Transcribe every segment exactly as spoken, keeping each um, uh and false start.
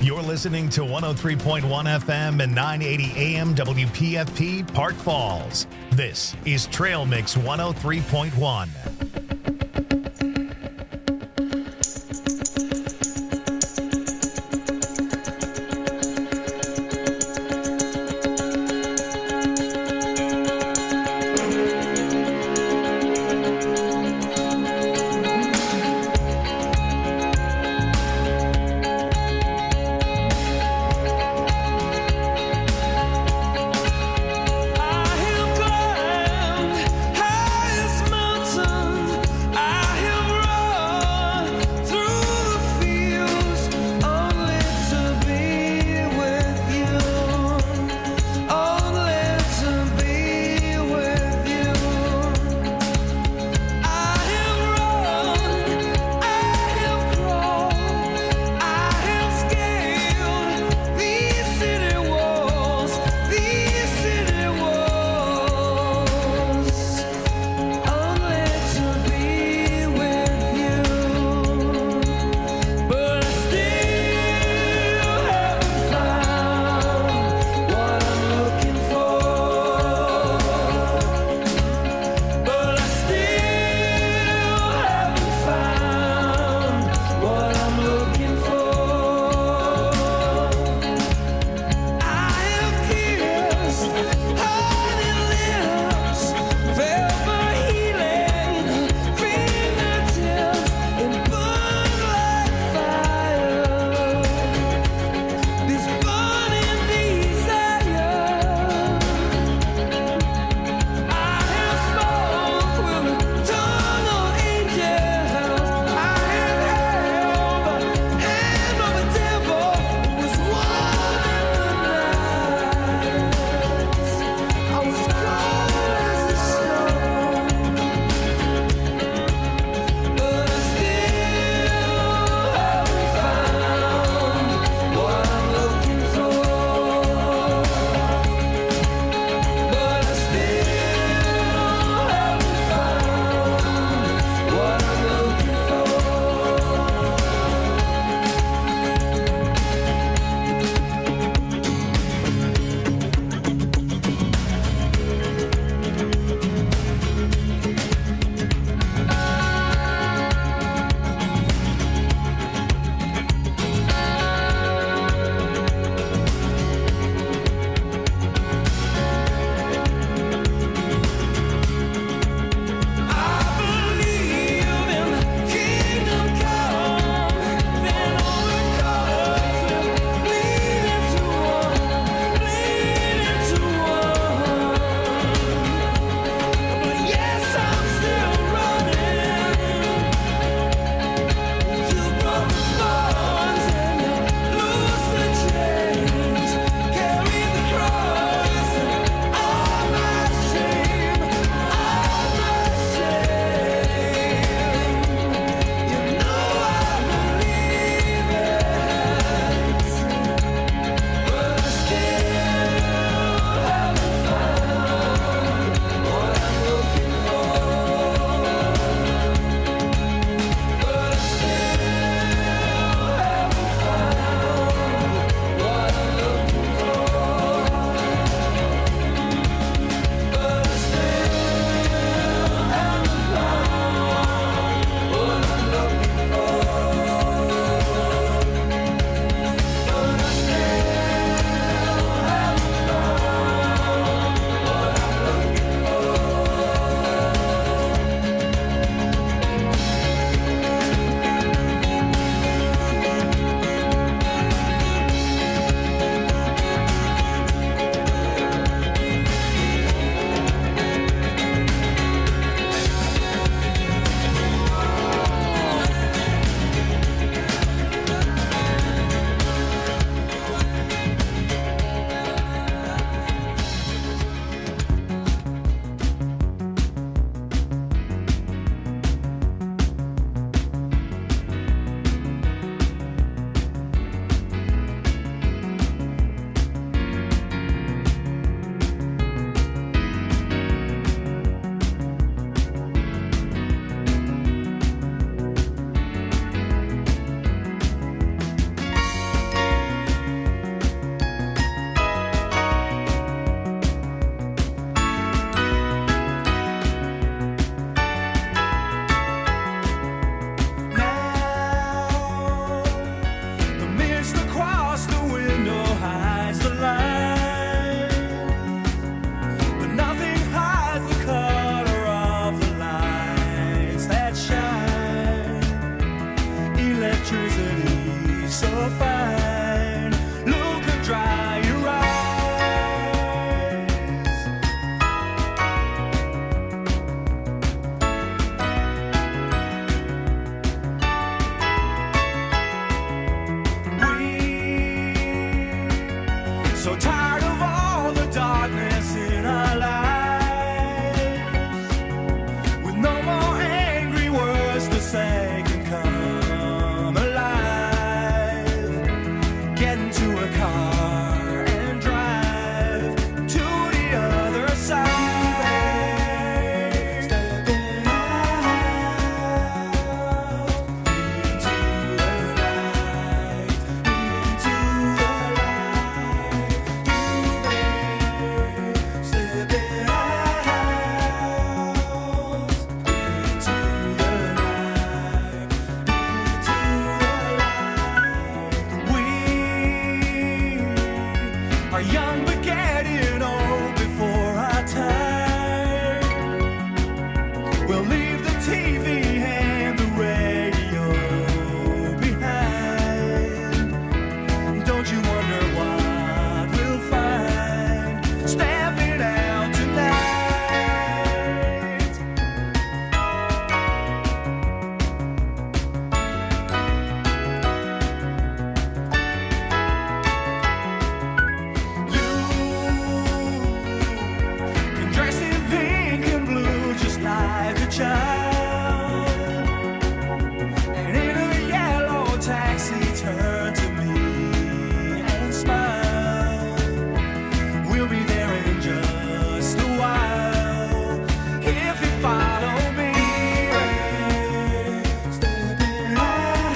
You're listening to one oh three point one F M and nine eighty A M W P F P Park Falls. This is Trail Mix one oh three point one. I have climbed highest mountain are young but getting old before our time. We'll leave the T V and the radio behind. Don't you wonder what we'll find stepping out tonight? Child, and in a yellow taxi, turn to me and smile. We'll be there in just a while if you follow me. Stepping out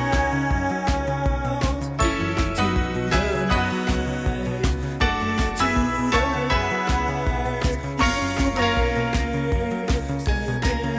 into the night, into the light, you babe. Stepping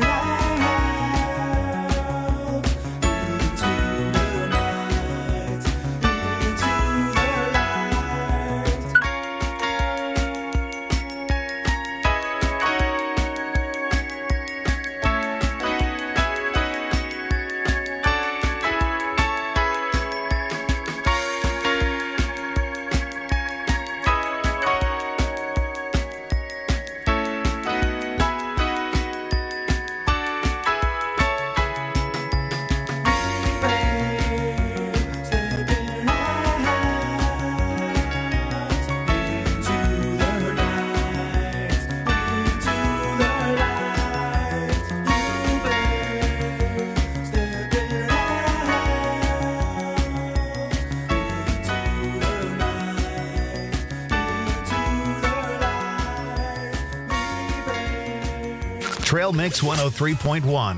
Trail Mix one oh three point one.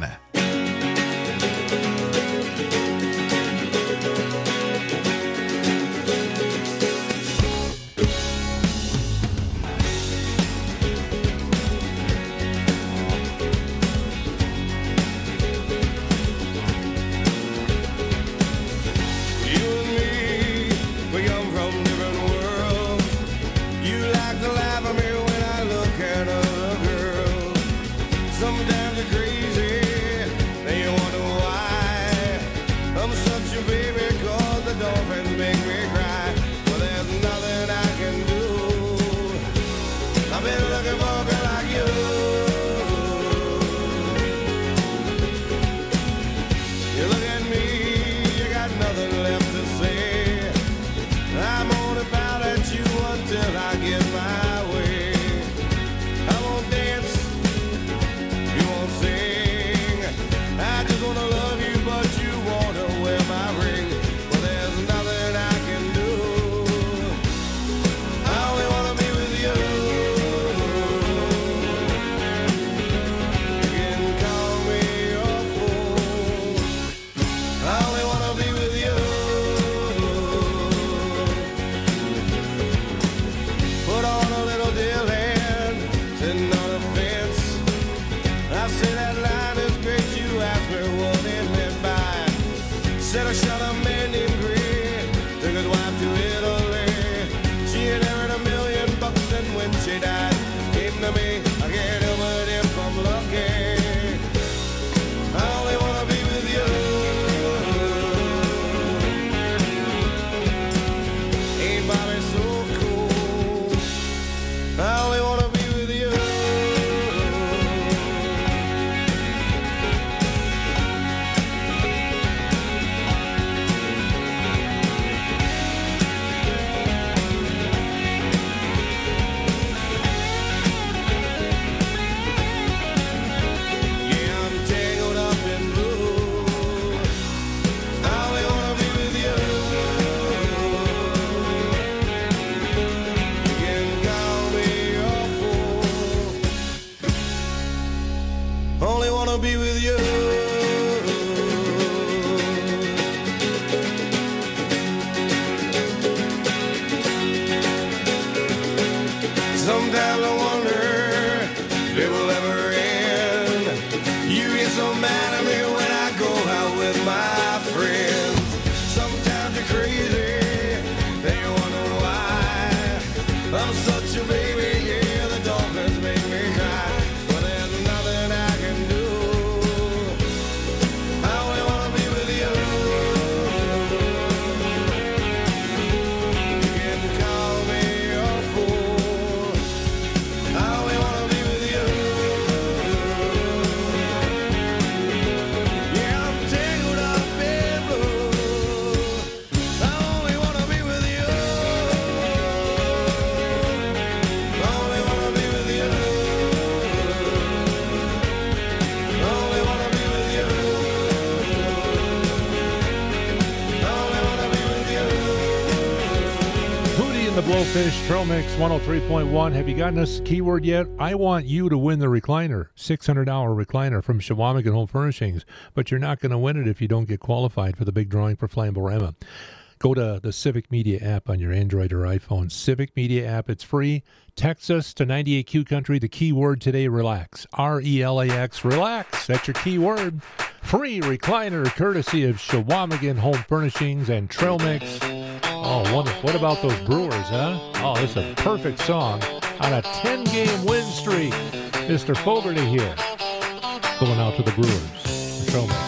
Sometimes you're crazy, then you wonder why. I'm such a baby, cause the dolphins make me cry. Well, there's nothing I can do. I've been looking for a girl like you. You look at me, you got nothing left to say. I'm gonna pout at you until I get my way. I won't dance, sing. I just wanna love you, but you wanna wear my ring. Well, there's nothing I can do. I only wanna be with you. You can call me your fool. I only wanna be with you. Put on a little deal hand, sitting on a fence. I say that line is great, you asked me what it meant by. Said I shot a man named Green, took his wife to Italy. She had earned a million bucks and when she died, came to me, I can't help it if I'm lucky. I only wanna be with you. Ain't Bobby so cool? I only wanna be with you. The Blowfish Trail Mix one oh three point one. Have you gotten us a keyword yet? I want you to win the recliner, six hundred dollars recliner from Chequamegon Home Furnishings, but you're not going to win it if you don't get qualified for the big drawing for Flamborama. Go to the Civic Media app on your Android or iPhone. Civic Media app, it's free. Text us to ninety-eight Q Country. The keyword today, relax. R E L A X, relax. That's your keyword. Free recliner courtesy of Chequamegon Home Furnishings and Trail Mix. Oh, what, what about those Brewers, huh? Oh, this is a perfect song on a ten-game win streak. Mister Fogarty here. Going out to the Brewers. The Trail Mix.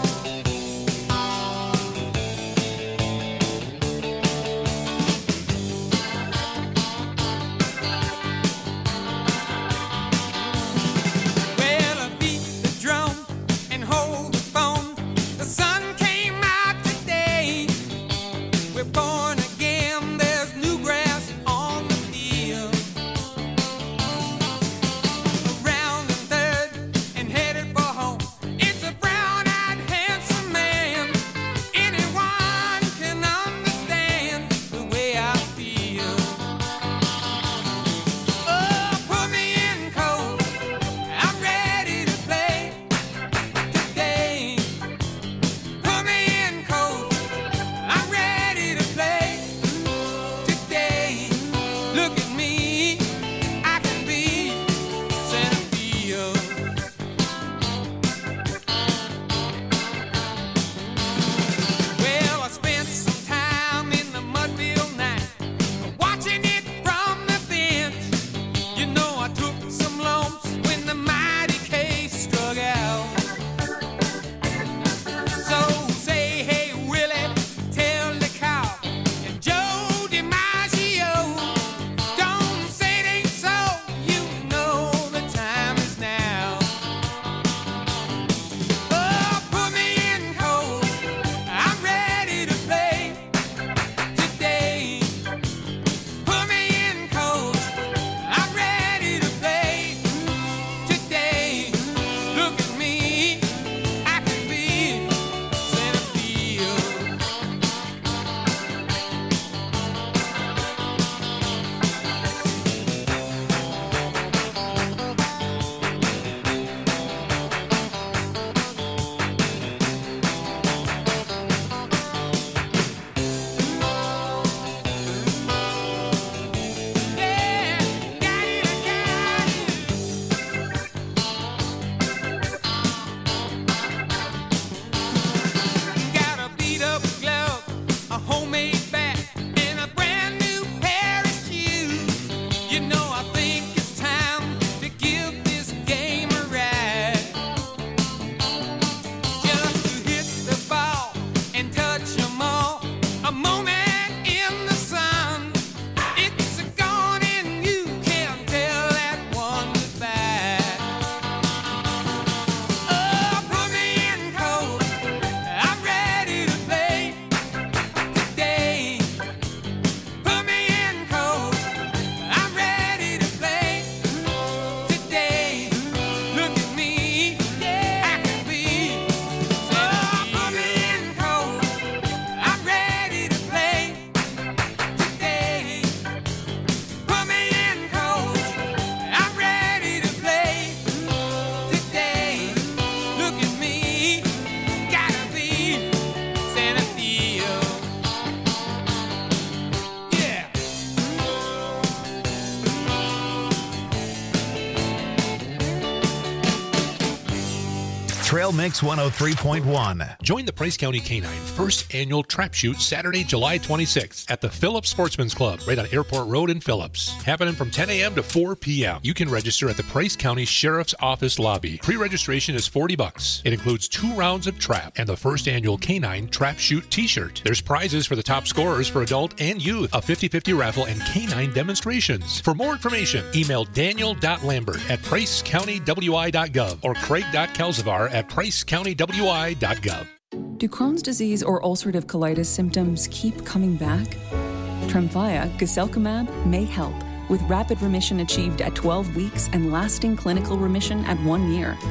Trail Mix one oh three point one. Join the Price County Canine first annual trap shoot Saturday, July twenty-sixth at the Phillips Sportsman's Club right on Airport Road in Phillips. Happening from ten a.m. to four p.m. You can register at the Price County Sheriff's Office lobby. Pre-registration is forty bucks. It includes two rounds of trap and the first annual Canine Trap Shoot t-shirt. There's prizes for the top scorers for adult and youth, a fifty-fifty raffle, and canine demonstrations. For more information, email daniel.lambert at price county w i dot gov or craig.calzavar at price county w i dot gov. Do Crohn's disease or ulcerative colitis symptoms keep coming back? Tremfya, guselkumab, may help, with rapid remission achieved at twelve weeks and lasting clinical remission at one year.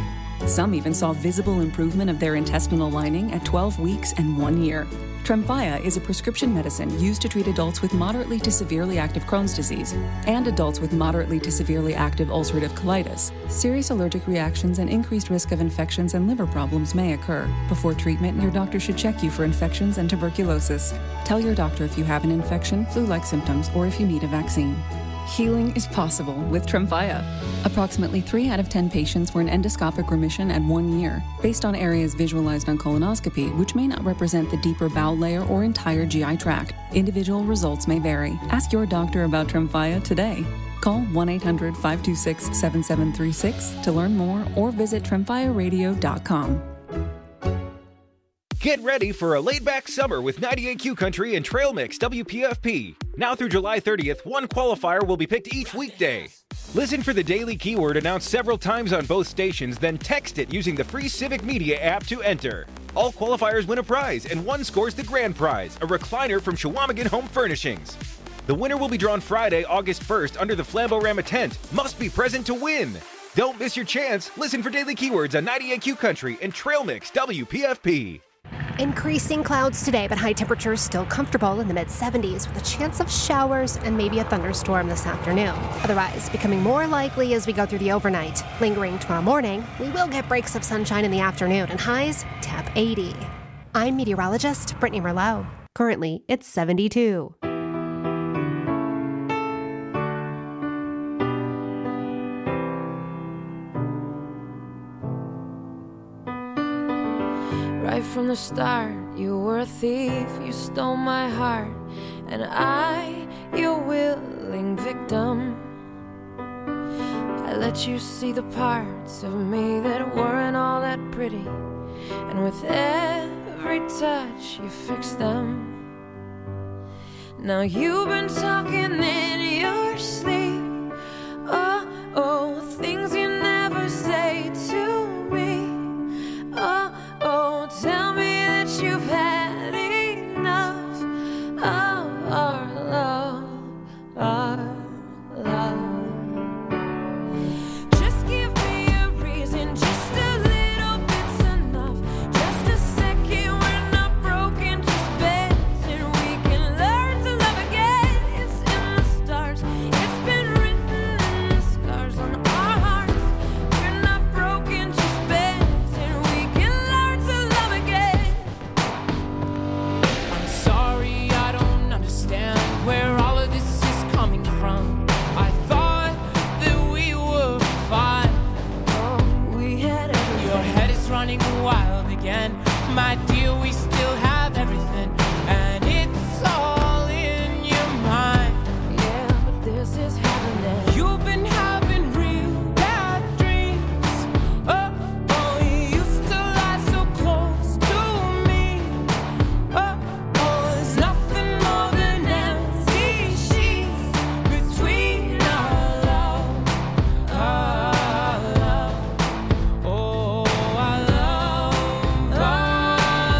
Some even saw visible improvement of their intestinal lining at twelve weeks and one year. Tremfya is a prescription medicine used to treat adults with moderately to severely active Crohn's disease and adults with moderately to severely active ulcerative colitis. Serious allergic reactions and increased risk of infections and liver problems may occur. Before treatment, your doctor should check you for infections and tuberculosis. Tell your doctor if you have an infection, flu-like symptoms, or if you need a vaccine. Healing is possible with Tremfya. Approximately three out of ten patients were in endoscopic remission at one year, based on areas visualized on colonoscopy, which may not represent the deeper bowel layer or entire G I tract. Individual results may vary. Ask your doctor about Tremfya today. Call one eight hundred, five two six, seven seven three six to learn more or visit tremfya radio dot com. Get ready for a laid-back summer with ninety-eight Q Country and Trail Mix W P F P. Now through July thirtieth, one qualifier will be picked each weekday. Listen for the daily keyword announced several times on both stations, then text it using the free Civic Media app to enter. All qualifiers win a prize, and one scores the grand prize, a recliner from Chequamegon Home Furnishings. The winner will be drawn Friday, August first under the Flamborama tent. Must be present to win. Don't miss your chance. Listen for daily keywords on ninety-eight Q Country and Trail Mix W P F P. Increasing clouds today, but high temperatures still comfortable in the mid seventies with a chance of showers and maybe a thunderstorm this afternoon. Otherwise, becoming more likely as we go through the overnight. Lingering tomorrow morning, we will get breaks of sunshine in the afternoon and highs tap eighty. I'm meteorologist Brittany Merlot. Currently, it's seventy-two. Right from the start, you were a thief, you stole my heart, and I, your willing victim. I let you see the parts of me that weren't all that pretty, and with every touch you fixed them. Now you've been talking in your sleep, oh, oh, things you never say to me, oh, oh, tell me that you've had enough of our love, our love. Just give me a reason, just a little bit's enough. Just a second, we're not broken, just bends, and we can learn to love again. It's in the stars, it's been written in the scars on our hearts. We're not broken, just bends, and we can learn to love again. I'm sorry, I don't understand where all of this is coming from. I thought that we were fine. Oh, we had everything. Your head is running wild again. My dear, we still have everything, and it's all in your mind. Yeah, but this is happening. You've been having real bad dreams. Oh, oh, you used to lie so close to me. Oh, oh, there's nothing more than empty sheets between our love, our love. Oh, our love, our love.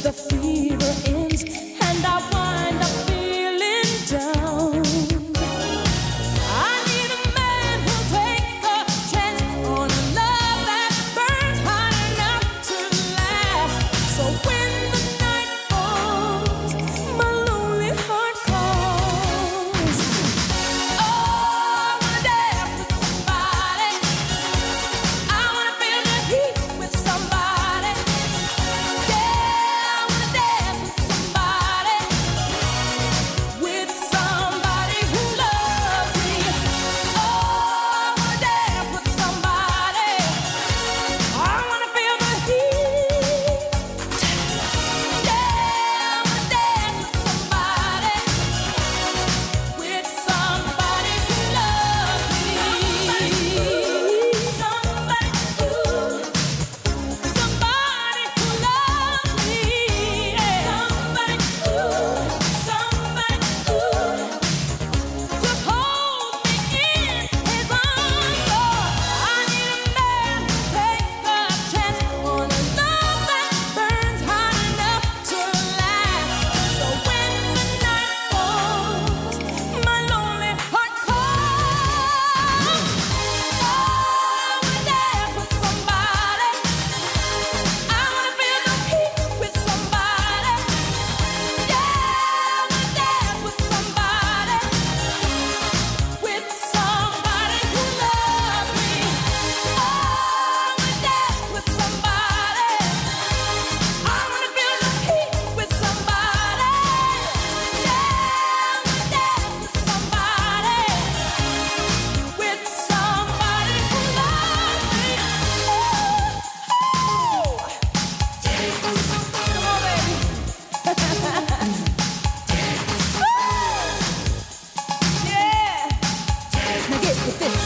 the fever ends and I wind up feeling down. I need a man who'll take a chance on a love that burns hot enough to last. So when the night falls, my lonely heart calls. Oh, I wanna dance with somebody. I wanna feel the heat with somebody. Yeah, I wanna dance with somebody. With somebody who loves me. Oh, I wanna dance with somebody. I wanna feel the heat. Yeah, I wanna dance with somebody. With somebody who loves me. Somebody who, somebody who loves me. Somebody who, somebody who, to hold me in his arms. Oh, I need a man to take a chance on a love that burns hot enough to last. So when the night falls, my lonely heart calls. Oh, I wanna dance with somebody. I wanna feel the heat with somebody. Yeah, I wanna dance with somebody. With somebody who loves me. Oh, I wanna dance with somebody. I wanna feel the heat with somebody. Yeah, I wanna dance with somebody. With somebody who loves me. Come on, baby. Yeah. Now get with this.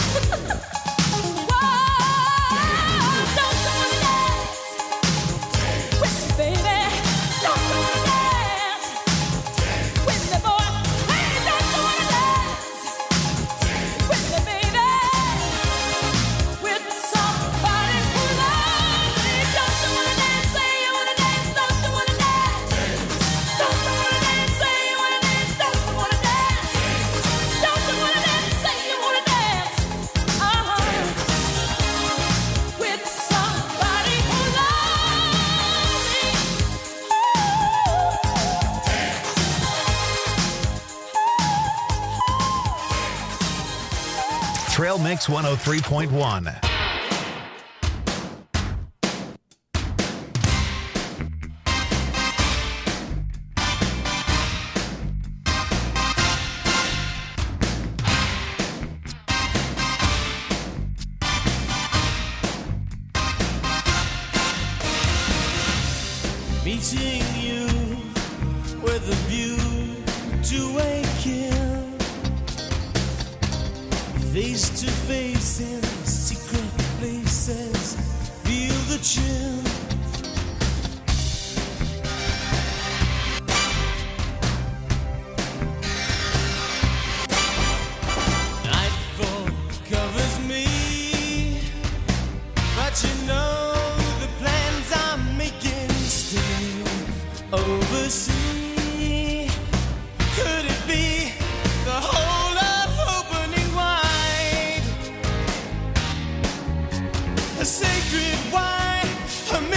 Whoa, don't you wanna dance with me, baby? Don't you wanna dance with me, boy? Hey, don't you wanna dance with me, baby? With somebody who loves me. Don't you wanna dance? Say you wanna dance. Don't you wanna dance? Don't you wanna dance? Say you wanna dance. Don't you wanna dance? Don't you wanna dance? Say you wanna dance. Uh-huh. With somebody who loves me. Trail Mix one oh three point one. Meeting you with a view to a kill. Face to face in secret places. Feel the chill. Nightfall covers me, but you know the plans I'm making still oversee. Could it be the whole of opening wide? A sacred wine, a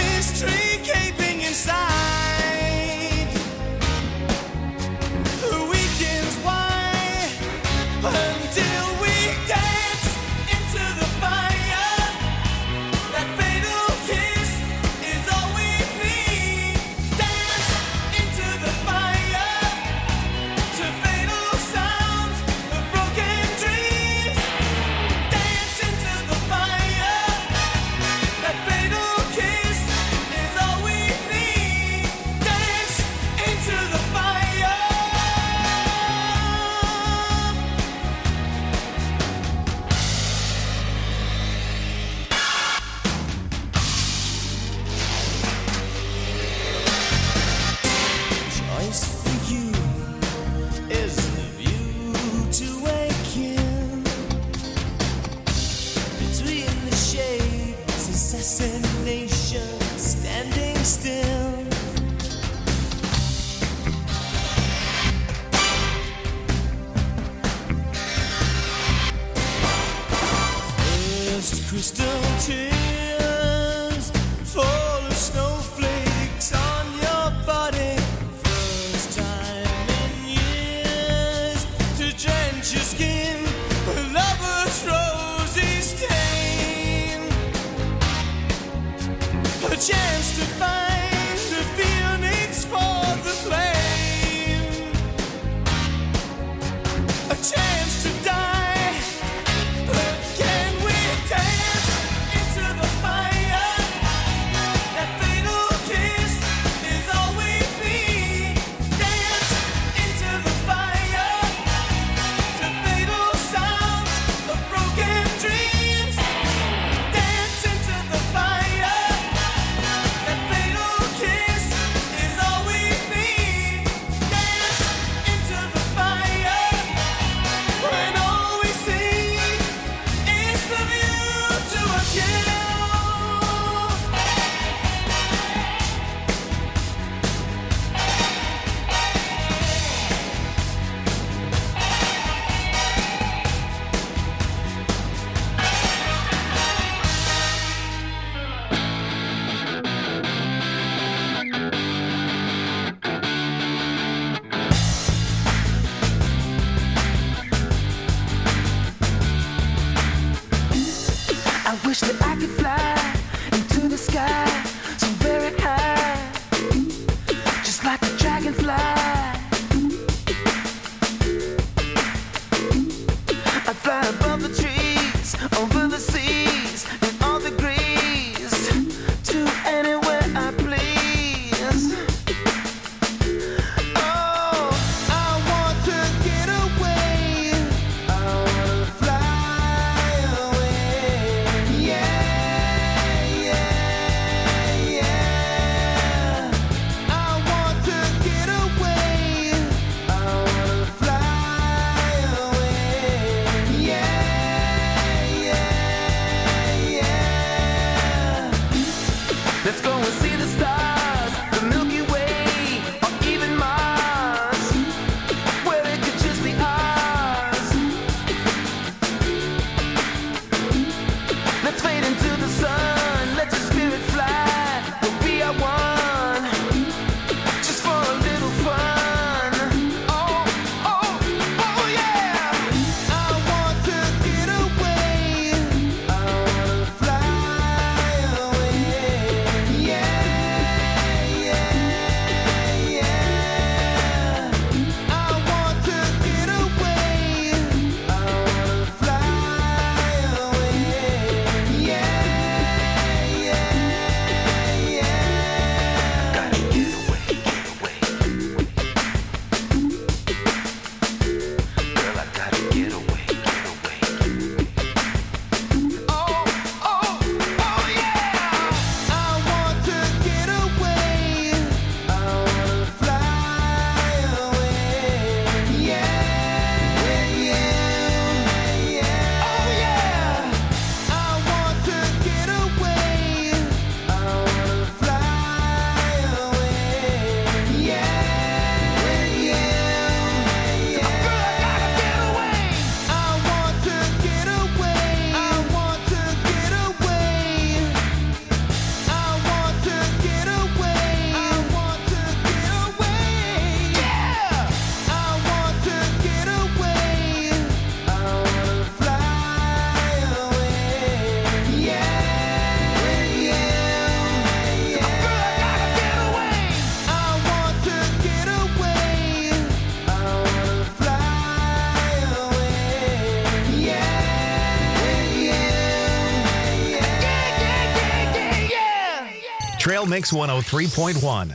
Mix one oh three point one.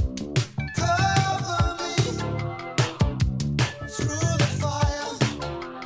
Through the fire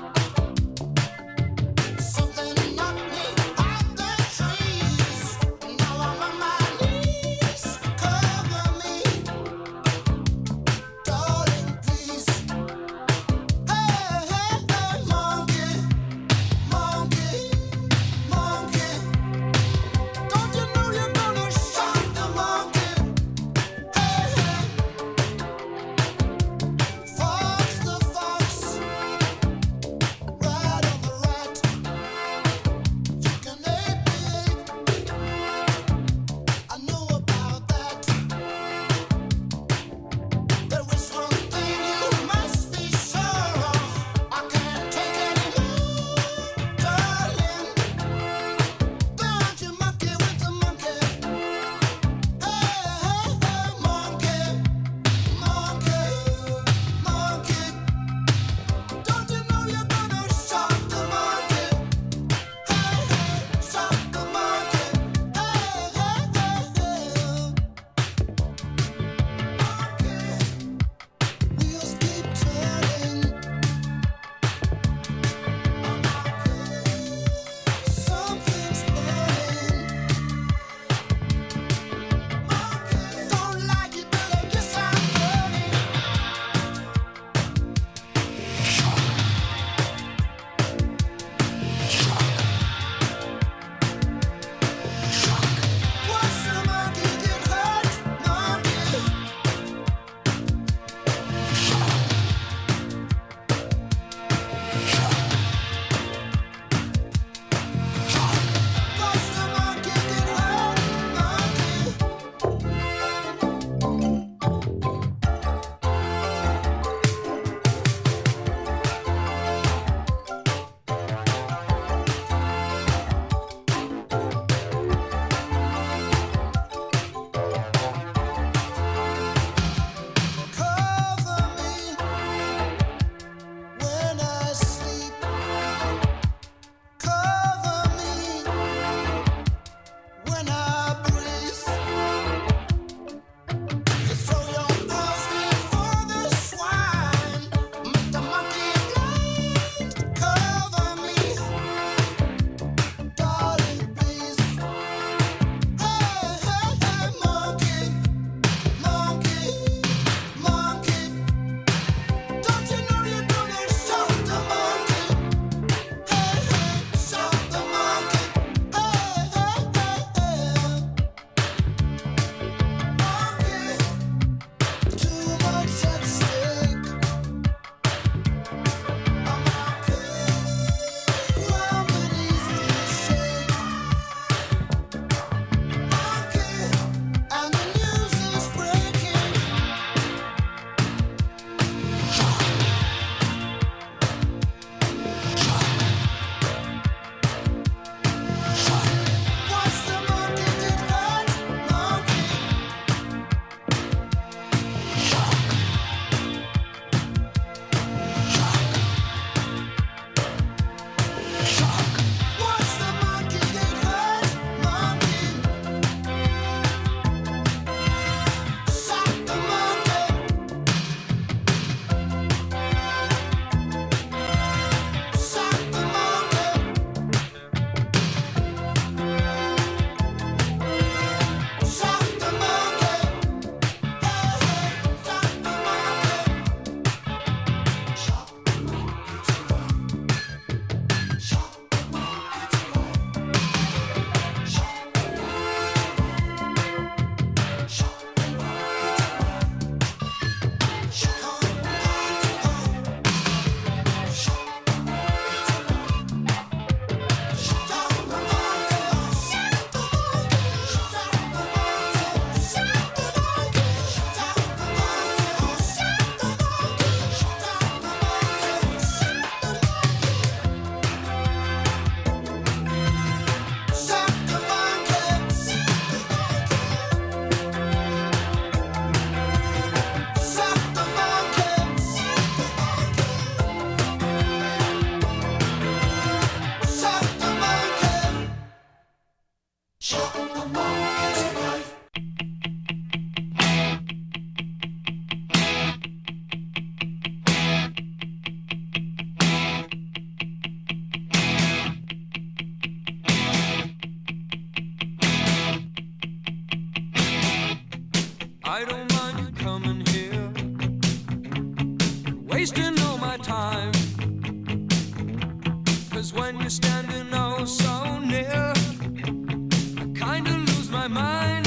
'cause when you're standing oh so near, I kinda lose my mind.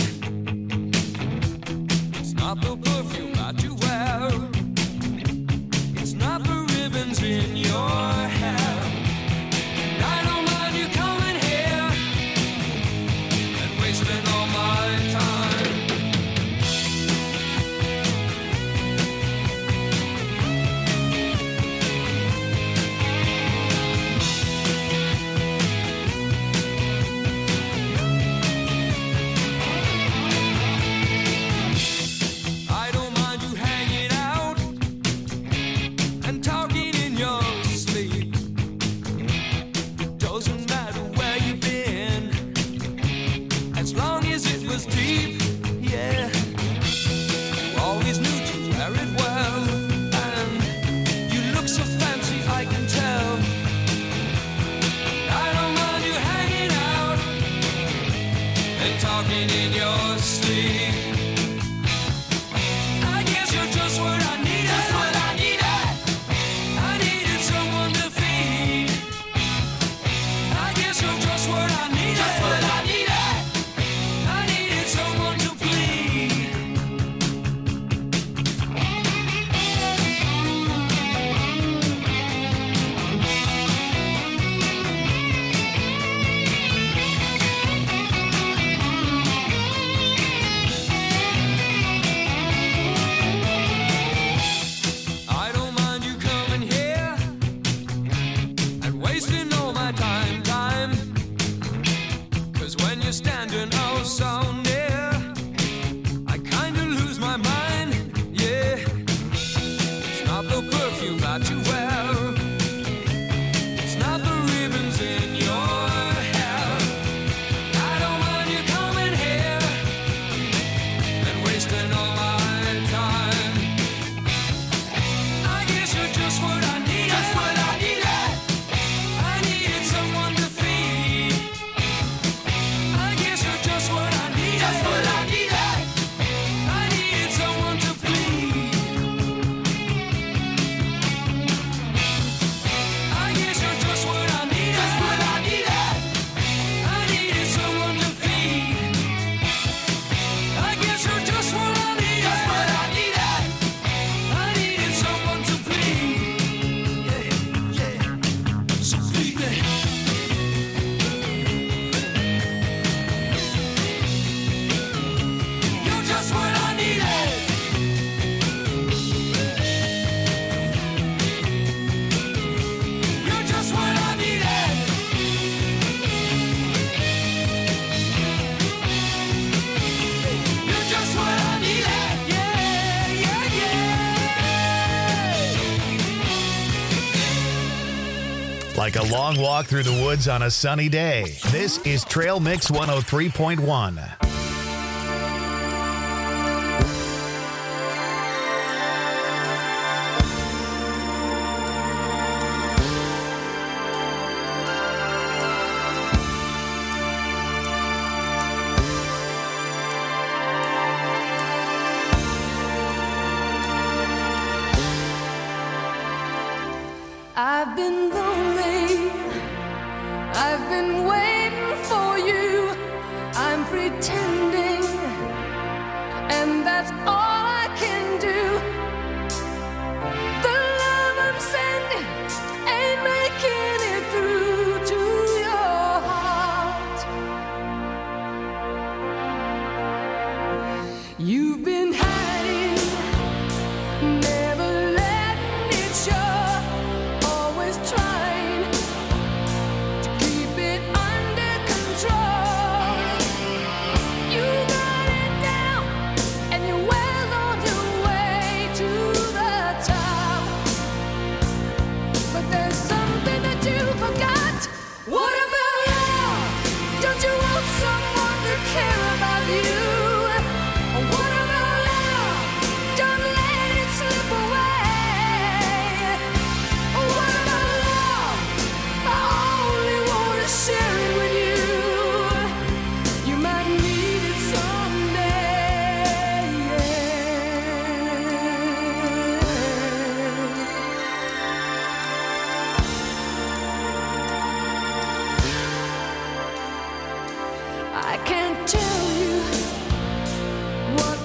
It's not the perfume that you wear, it's not the ribbons in your hair. And I don't mind you coming here and wasting all my time. I don't mind you hanging out and talking in your sleep. Doesn't matter where you've been, as long as it was deep, yeah. You always knew to wear it well, and you look so fancy, I can tell. I don't mind you hanging out and talking in your sleep. I guess you're just what I needed. Just what I needed. I needed someone to feed. I guess you're just what I needed. Just what I needed. I needed someone to plead. I don't mind you coming here and wasting all my time, time. 'Cause when you're standing oh so near, I kinda lose my mind, yeah. It's not the perfume that you wear, it's not the ribbons in your hair. I don't mind you coming here and wasting all my time. I guess you're just what I needed. Just what I needed. I needed someone to feed. I guess you're just what I needed. Just what I needed. I needed someone to plead. I guess you're just what I needed. Just what I needed. I needed someone to feed. I guess you're just what I needed. Just what I needed. I needed someone to plead. Yeah, yeah. So please me. You're just what I needed. You're just what I needed. You're just what I needed. Yeah, yeah, yeah. Like a long walk through the woods on a sunny day. This is Trail Mix one oh three point one. I've been lonely. I've been waiting for you. I'm pretending, and that's all I can do. The love I'm sending ain't making it through to your heart. You've been hiding, never letting it show. Always trying to keep it under control.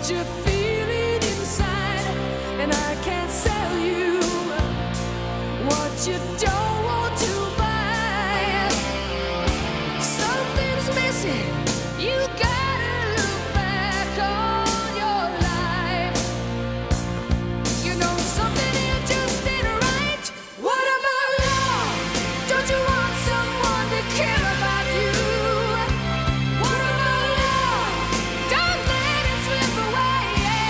what you're feeling inside, and I can't sell you what you don't want to buy. Something's missing. You gotta look back on your life. You know something here just ain't right. What about love? Don't you want someone to care about you? What about love? Don't let it slip away.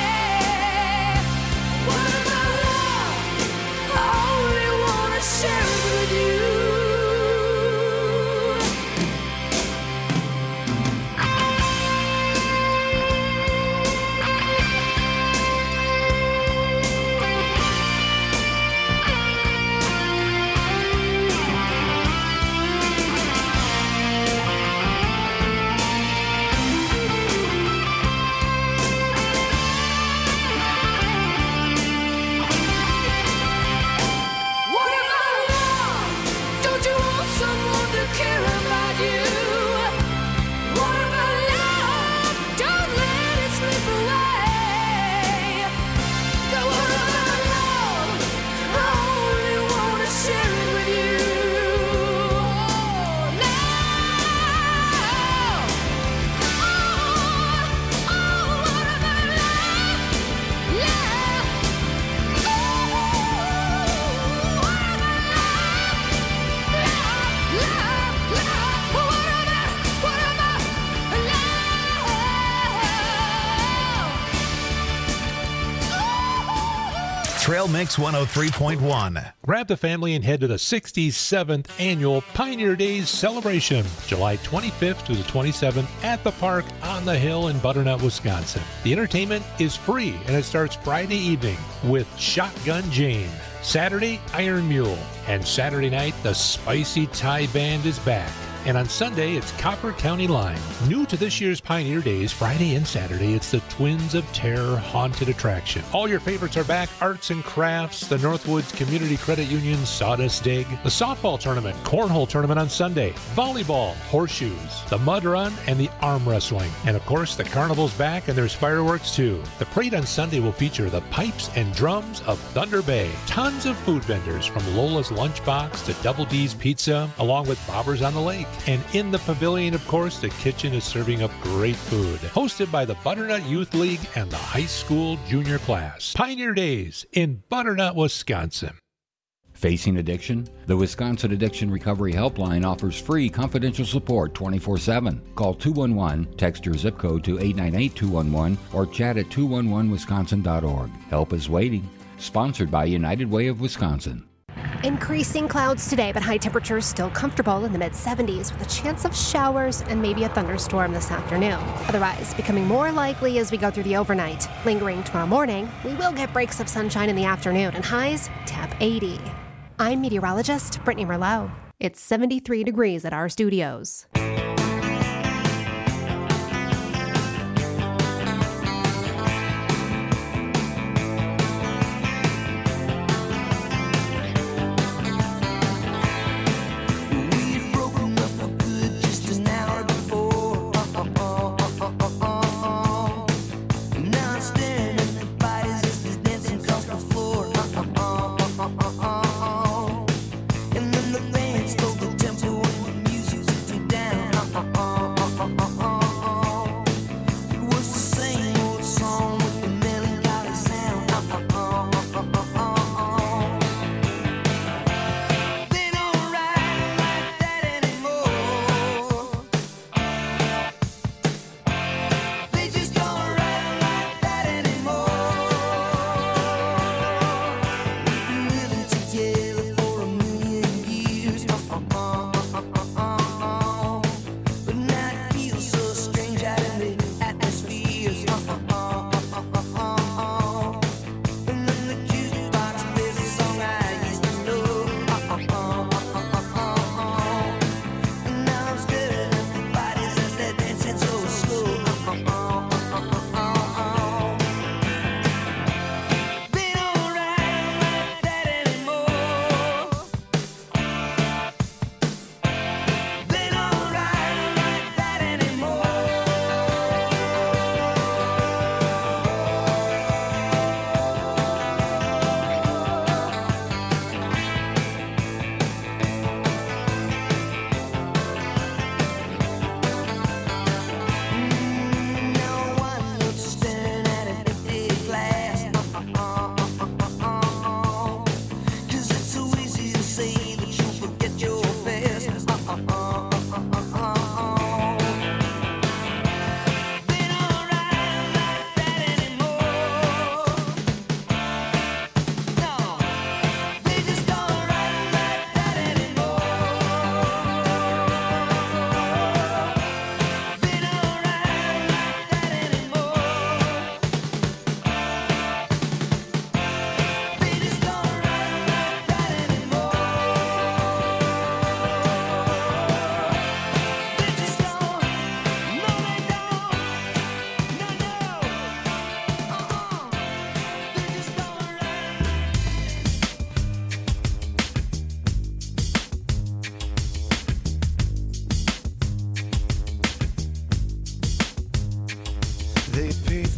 What about love? I only wanna share it with you. What about love? Don't you want someone to care about you? What about love? Don't let it slip away. But what about love? I only wanna share it with you. Now, oh, oh, what about love? Love. Oh, what about love? Love, love. What about, what about love? Trail Mix one oh three point one. Grab the family and head to the sixty-seventh Annual Pioneer Days celebration, July twenty-fifth to the twenty-seventh at the park on the hill in Butternut, Wisconsin. The entertainment is free, and it starts Friday evening with Shotgun Jane. Saturday, Iron Mule. And Saturday night, the Spicy Thai Band is back. And on Sunday, it's Copper County Line. New to this year's Pioneer Days, Friday and Saturday, it's the Twins of Terror Haunted Attraction. All your favorites are back. Arts and crafts, the Northwoods Community Credit Union Sawdust Dig, the softball tournament, cornhole tournament on Sunday, volleyball, horseshoes, the mud run, and the arm wrestling. And of course, the carnival's back and there's fireworks too. The parade on Sunday will feature the pipes and drums of Thunder Bay. Tons of food vendors from Lola's Lunchbox to Double D's Pizza, along with Bobbers on the Lake. And in the pavilion, of course, the kitchen is serving up great food. Hosted by the Butternut Youth League and the high school junior class. Pioneer Days in Butternut, Wisconsin. Facing addiction? The Wisconsin Addiction Recovery Helpline offers free confidential support twenty-four seven. Call two one one, text your zip code to eight nine eight two one one, or chat at two one one wisconsin dot org. Help is waiting. Sponsored by United Way of Wisconsin. Increasing clouds today, but high temperatures still comfortable in the mid seventies with a chance of showers and maybe a thunderstorm this afternoon. Otherwise, becoming more likely as we go through the overnight. Lingering tomorrow morning, we will get breaks of sunshine in the afternoon and highs tap eighty. I'm meteorologist Brittany Merlot. It's seventy-three degrees at our studios. Down.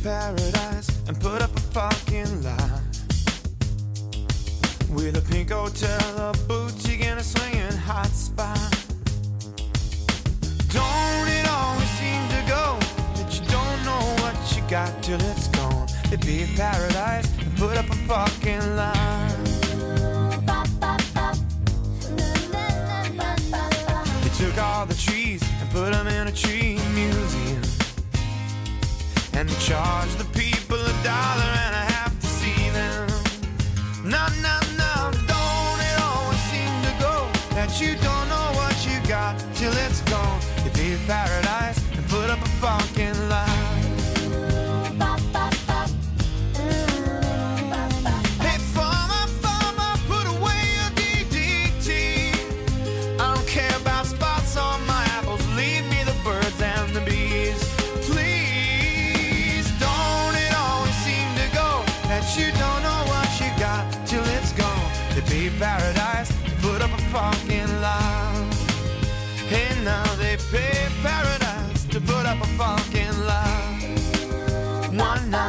paradise and put up a fucking lie. With a pink hotel, a boutique, and a swinging hot spot. Don't it always seem to go that you don't know what you got till it's gone? It'd be a paradise and put up a fucking line. They took all the trees and put them in a tree museum, and they charged the people a dollar and a half to see them. No, no, no, don't it always seem to go that you don't know what you got till it's gone? You be paradise and put up a fucking line. Hey, farmer, farmer, put away your D D T. I don't care about spots on my apples, leave me the birds and the bees. Please, don't it always seem to go that you don't know what you got till it's gone? To be paradise, put up a fucking line. Hey, now they pay paradise to put up a fucking line. One night.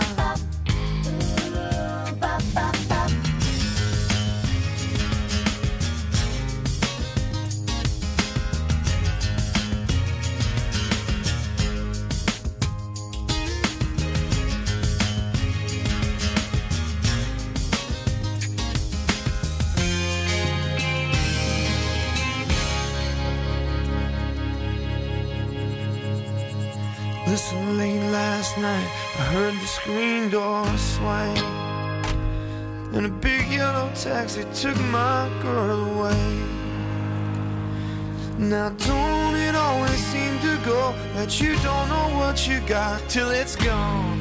Listen, late last night, I heard the screen door swing, and a big yellow taxi took my girl away. Now don't it always seem to go that you don't know what you got till it's gone?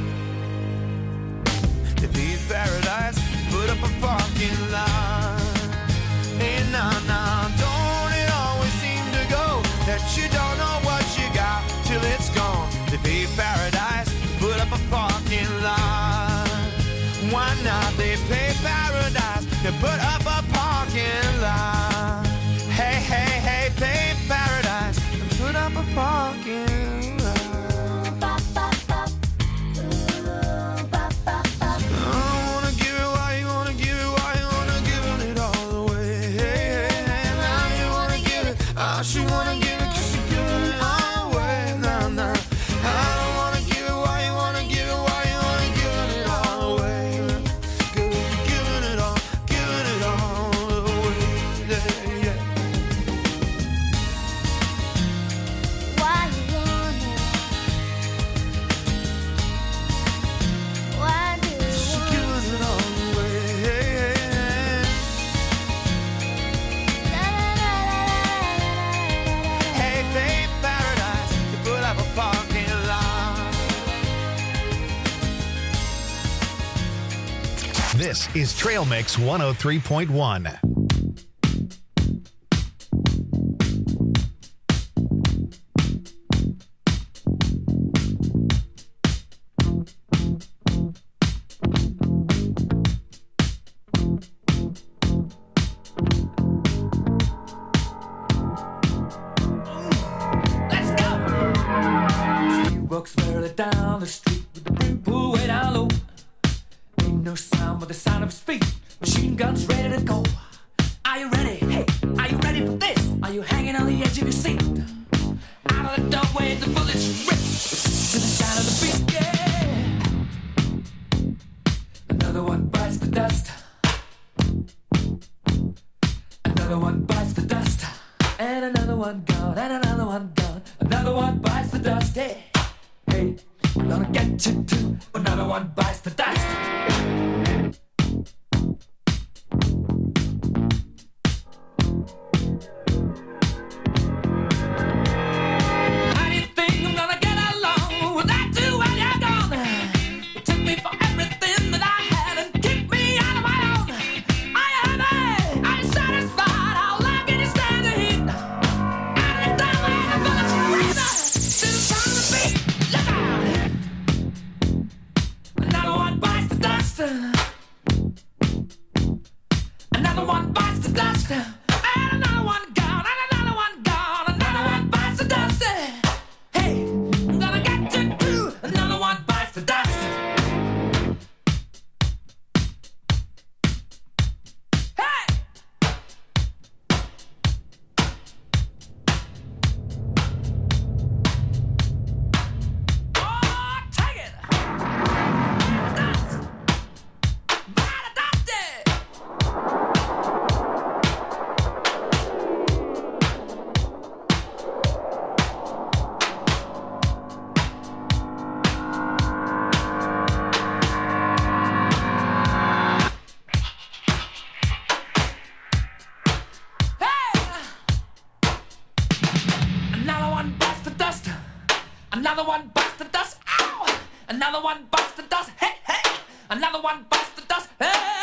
To be paradise, put up a fucking line. Hey, nah, nah, don't it always seem to go that you don't know what you got till it's gone? To be paradise, put up a parking lot. Why not? They pay paradise to put up a parking lot. Hey, hey, hey, pay paradise and put up a parking lot. I don't wanna give it why you wanna give it, why you wanna give it all away. Hey, hey, hey, now you wanna give it, I should wanna give it 'cause you're giving it all away. Nah, nah. I don't wanna give it, why you wanna give it, why you wanna give it all away. Girl, you're giving it all, giving it all away. Yeah, yeah. Why you want it? Why do you She want gives it all away. Hey, babe, paradise, you put up a parking lot. This is Trail Mix one oh three point one. Let's go! She walks merrily down the street with the brim pulled way down low. Ain't no sound but the sound of his feet. Machine guns ready to go. Are you ready? Hey, are you ready for this? Are you hanging on the edge of your seat? Out of the doorway, the bullets rip to the sound of the beat. Yeah. Another one bites the dust. Another one bites the dust. And another one gone. And another one gone. Another one bites the dust. Hey, hey, I'm gonna get you too. Another one bites the dust. How do you think I'm gonna get along without you when you're gone? You took me for everything that I had and kicked me out of my own. Are you happy? Are you satisfied? How long can you stand the heat? Out of the doorway, the bullets rip to the sound of the beat. Look out! Another one bites the dust. Another one bites the dust. Ow! Another one bites the dust. Hey, hey! Another one bites the dust. Hey!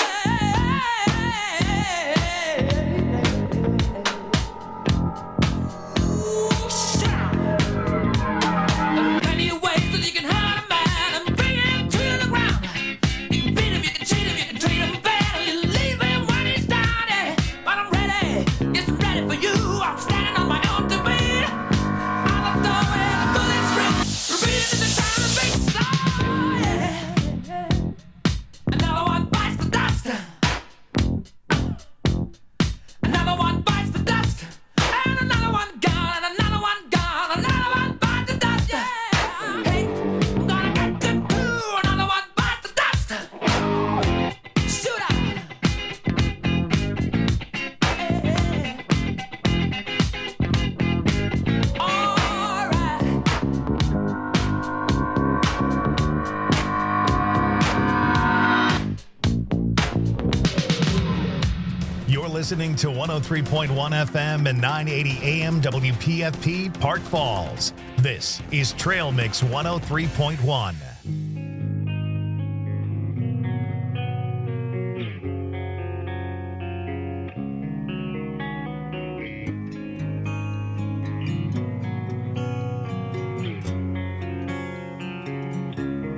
Listening to one oh three point one F M and nine eighty A M W P F P Park Falls. This is Trail Mix one oh three point one.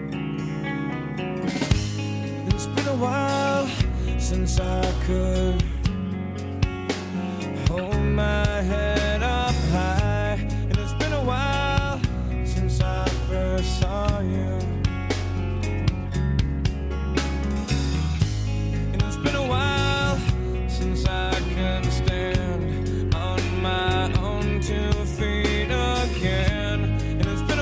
It's been a while since I could